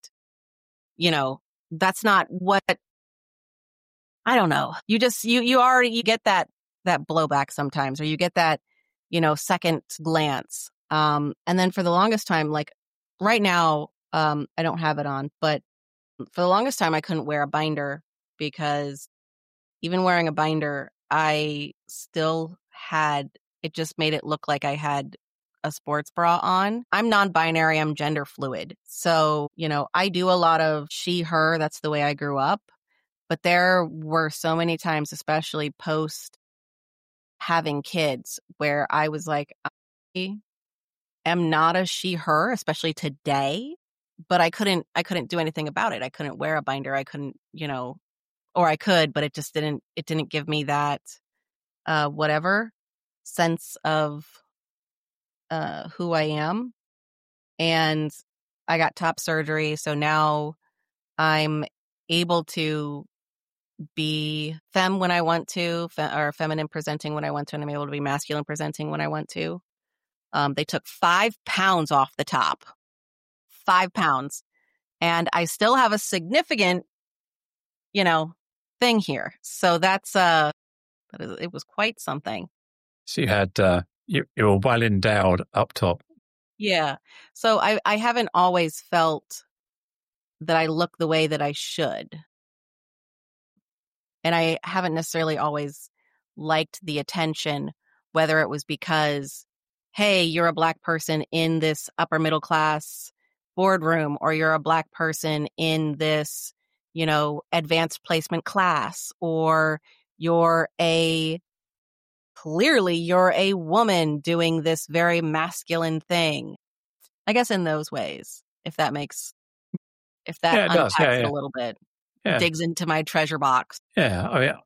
what, I don't know. You just, you already get that blowback sometimes, or you get that, second glance. And then for the longest time, right now, I don't have it on, but for the longest time I couldn't wear a binder because even wearing a binder, I still had, it just made it look like I had a sports bra on. I'm non-binary, I'm gender fluid. So, I do a lot of she, her, that's the way I grew up. But there were so many times, especially post having kids, where I was am not a she, her, especially today, but I couldn't do anything about it. I couldn't wear a binder. I couldn't, or I could, but it didn't give me that, whatever sense of, who I am. And I got top surgery. So now I'm able to be femme when I want to, or feminine presenting when I want to, and I'm able to be masculine presenting when I want to. They took 5 pounds off the top, 5 pounds, and I still have a significant, thing here. So it was quite something. So you had, you were well endowed up top. Yeah. So I haven't always felt that I look the way that I should. And I haven't necessarily always liked the attention, whether it was because, hey, you're a Black person in this upper middle class boardroom, or you're a Black person in this, advanced placement class, or clearly you're a woman doing this very masculine thing. I guess in those ways, if that unpacks it a little bit, digs into my treasure box. Yeah, I mean,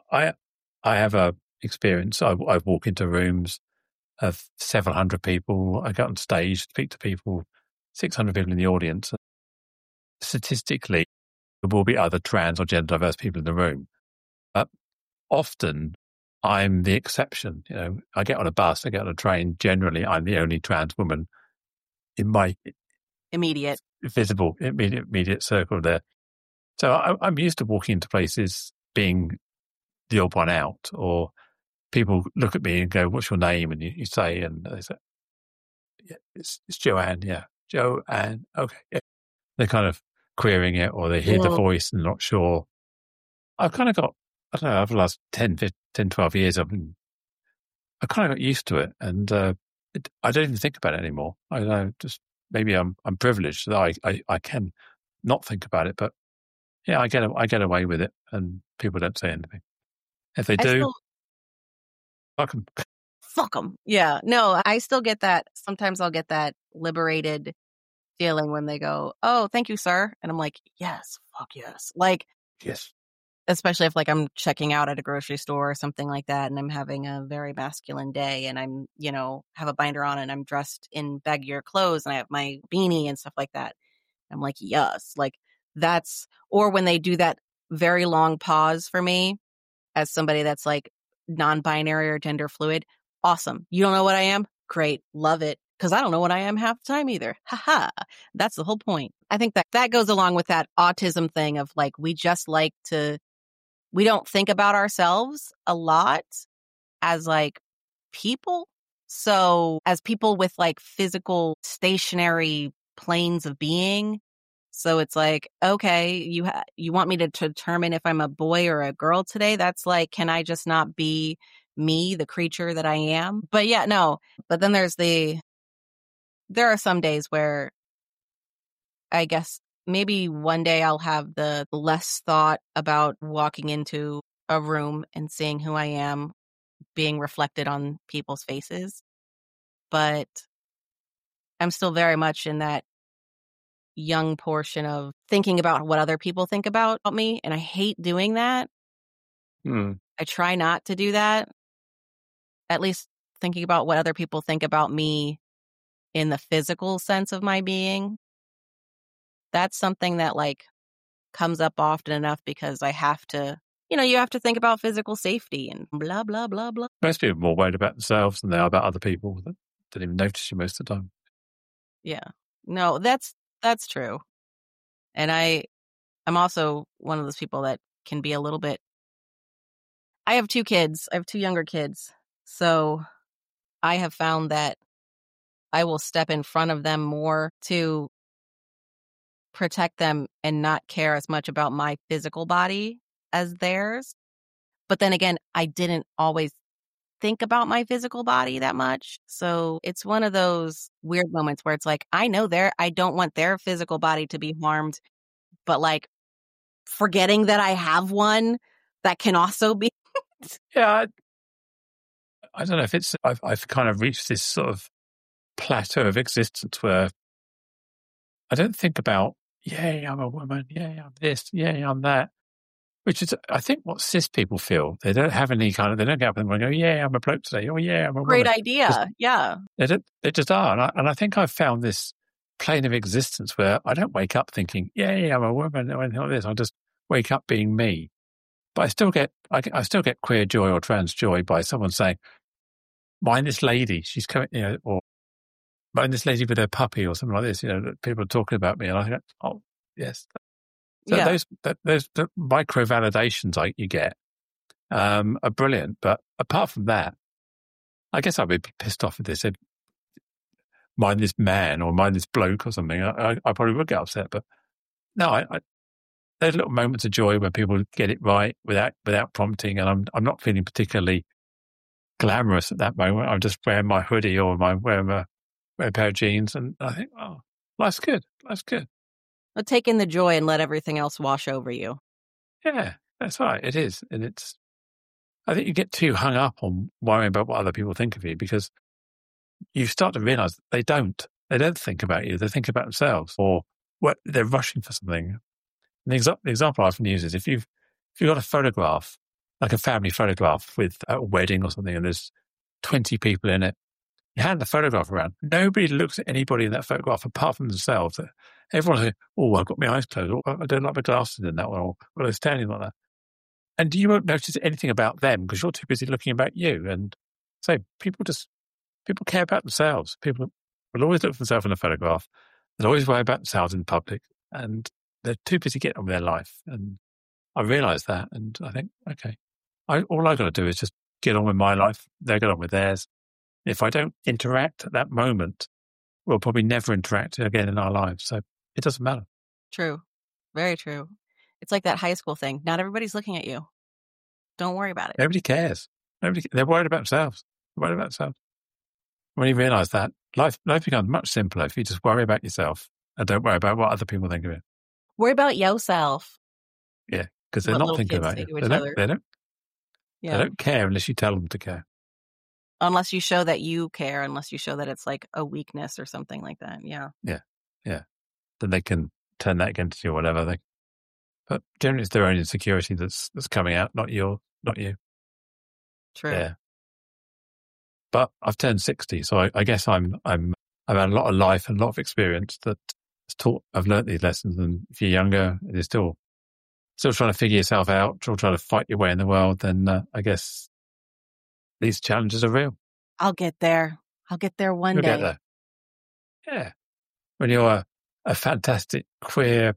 I have a experience. I walk into rooms of several hundred people. I go on stage, speak to people, 600 people in the audience. Statistically, there will be other trans or gender diverse people in the room. But often, I'm the exception. I get on a bus, I get on a train. Generally, I'm the only trans woman in my immediate circle there. So I'm used to walking into places being the odd one out, or people look at me and go, "What's your name?" And you say, and they say, "Yeah, it's Joanne." Yeah, Joanne. Okay. Yeah. They're kind of querying it, or they hear the voice and not sure. I've kind of got, I don't know, over the last 10, 12 years, I kind of got used to it, and I don't even think about it anymore. I don't know, just maybe I'm privileged that I can not think about it, but yeah, I get away with it, and people don't say anything. If they do, fuck them. Fuck them. Yeah. No, I still get that. Sometimes I'll get that liberated feeling when they go, "Oh, thank you, sir." And I'm like, yes, fuck yes. Like, yes. Especially if I'm checking out at a grocery store or something like that, and I'm having a very masculine day, and I'm, have a binder on, and I'm dressed in baggier clothes, and I have my beanie and stuff like that. I'm like, yes, like that's, or when they do that very long pause for me as somebody that's like non-binary or gender fluid. Awesome. You don't know what I am? Great. Love it. Because I don't know what I am half the time either. Haha. That's the whole point. I think that goes along with that autism thing of like, we don't think about ourselves a lot as like people. So as people with like physical stationary planes of being. So it's like, okay, you want me to determine if I'm a boy or a girl today? That's like, can I just not be me, the creature that I am? But yeah, no. But then there are some days where I guess maybe one day I'll have the less thought about walking into a room and seeing who I am being reflected on people's faces. But I'm still very much in that young portion of thinking about what other people think about me. And I hate doing that. I try not to do that. At least thinking about what other people think about me in the physical sense of my being. That's something that like comes up often enough because I have to, you have to think about physical safety and blah, blah, blah, blah. Most people are more worried about themselves than they are about other people that don't even notice you most of the time. Yeah. No, that's true. And I'm also one of those people that can be a little bit, I have 2 kids. I have 2 younger kids. So I have found that I will step in front of them more to protect them and not care as much about my physical body as theirs. But then again, I didn't always think about my physical body that much. So it's one of those weird moments where it's like, I don't want their physical body to be harmed, but like forgetting that I have one that can also be. Yeah. I don't know if I've kind of reached this sort of plateau of existence where I don't think about, yay, I'm a woman, yay, I'm this, yay, I'm that, which is, I think, what cis people feel. They don't have any they don't get up and go, yeah, I'm a bloke today, oh, yeah, I'm a Great woman. idea, yeah. They just are. And I think I've found this plane of existence where I don't wake up thinking, yay, I'm a woman, or anything like this. I just wake up being me. But I still get queer joy or trans joy by someone saying, mind this lady, she's coming, or mind this lady with her puppy or something like this, that people are talking about me. And I think, oh, yes. So those the micro validations you get are brilliant. But apart from that, I guess I'd be pissed off if they said, mind this man or mind this bloke or something. I probably would get upset. But no, there's little moments of joy where people get it right without prompting, and I'm not feeling particularly glamorous at that moment. I'm just wearing my hoodie or wearing a pair of jeans, and I think, oh, life's good. Life's good. But take in the joy and let everything else wash over you. Yeah, that's right. It is, and I think you get too hung up on worrying about what other people think of you because you start to realize they don't think about you. They think about themselves, or they're rushing for something. And the example I often use is if you've got a photograph, like a family photograph with a wedding or something, and there's 20 people in it, you hand the photograph around. Nobody looks at anybody in that photograph apart from themselves. Everyone says, oh, I've got my eyes closed. Oh, I don't like my glasses in that one. Or they're standing like that. And you won't notice anything about them because you're too busy looking about you. And so people care about themselves. People will always look for themselves in a photograph. They'll always worry about themselves in public. And they're too busy getting on with their life. And I realize that. And I think, okay, all I've got to do is just get on with my life. They get on with theirs. If I don't interact at that moment, we'll probably never interact again in our lives. So it doesn't matter. True. Very true. It's like that high school thing. Not everybody's looking at you. Don't worry about it. Nobody cares. They're worried about themselves. When you realize that, life becomes much simpler if you just worry about yourself and don't worry about what other people think of you. Worry about yourself. Yeah, because they're not thinking about you. They don't care unless you tell them to care. Unless you show that you care, unless you show that it's like a weakness or something like that. Yeah. Yeah. Then they can turn that against you or whatever. But generally it's their own insecurity that's coming out, not you. True. Yeah. But I've turned 60, so I guess I've had a lot of life and a lot of experience that I've learned these lessons. And if you're younger and you're still trying to figure yourself out, still trying to fight your way in the world, then I guess these challenges are real. I'll get there. I'll get there one day. Get there. Yeah. When you're a fantastic queer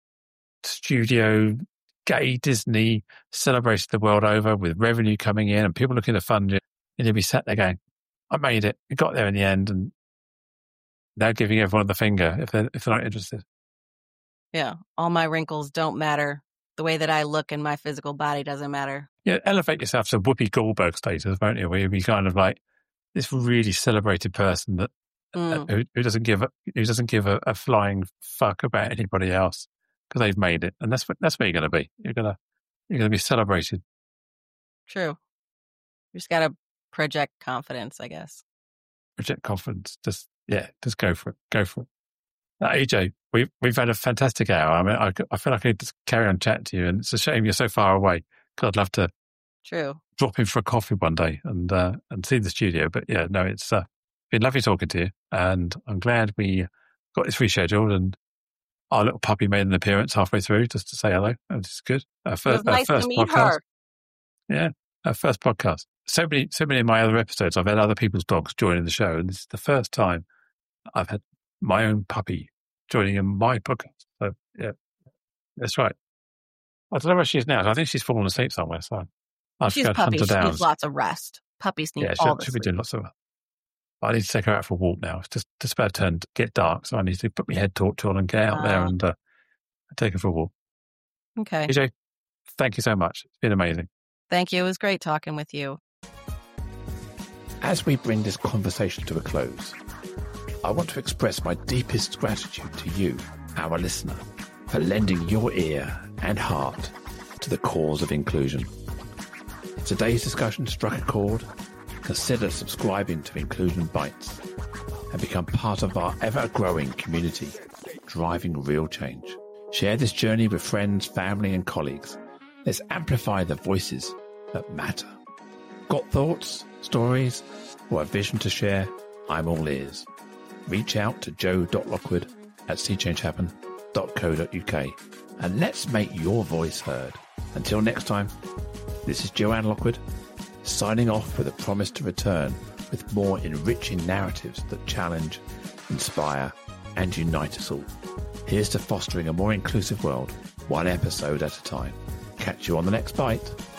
studio, gay Disney celebrated the world over with revenue coming in and people looking to fund you, and you'll be sat there going, I made it. We got there in the end, and now giving everyone the finger if they're not interested. Yeah. All my wrinkles don't matter. The way that I look in my physical body doesn't matter. Yeah, elevate yourself to Whoopi Goldberg status, won't you? Where you'll be kind of like this really celebrated person that who doesn't give a flying fuck about anybody else because they've made it, and that's where you're going to be. You're gonna be celebrated. True. You just got to project confidence, I guess. Project confidence. Just go for it. Go for it. AJ, we've had a fantastic hour. I mean, I feel like I could just carry on chatting to you, and it's a shame you're so far away because I'd love to drop in for a coffee one day and see the studio. But yeah, no, it's been lovely talking to you, and I'm glad we got this rescheduled, and our little puppy made an appearance halfway through just to say hello. Which is good. It was nice to meet her. Yeah, our first podcast. So many of my other episodes, I've had other people's dogs joining the show, and this is the first time I've had my own puppy joining in my podcast. So yeah, that's right. I don't know where she is now. I think she's fallen asleep somewhere. So she's a puppy. She needs lots of rest. Puppies need all the sleep. She'll be doing lots of. I need to take her out for a walk now. It's just about to get dark, so I need to put my head torch on and get out there and take her for a walk. Okay. AJ, thank you so much. It's been amazing. Thank you. It was great talking with you. As we bring this conversation to a close, I want to express my deepest gratitude to you, our listener, for lending your ear and heart to the cause of inclusion. If today's discussion struck a chord, consider subscribing to Inclusion Bites and become part of our ever-growing community, driving real change. Share this journey with friends, family, and colleagues. Let's amplify the voices that matter. Got thoughts, stories, or a vision to share? I'm all ears. Reach out to joe.lockwood@seechangehappen.co.uk and let's make your voice heard. Until next time, this is Joanne Lockwood, signing off with a promise to return with more enriching narratives that challenge, inspire, and unite us all. Here's to fostering a more inclusive world, one episode at a time. Catch you on the next bite.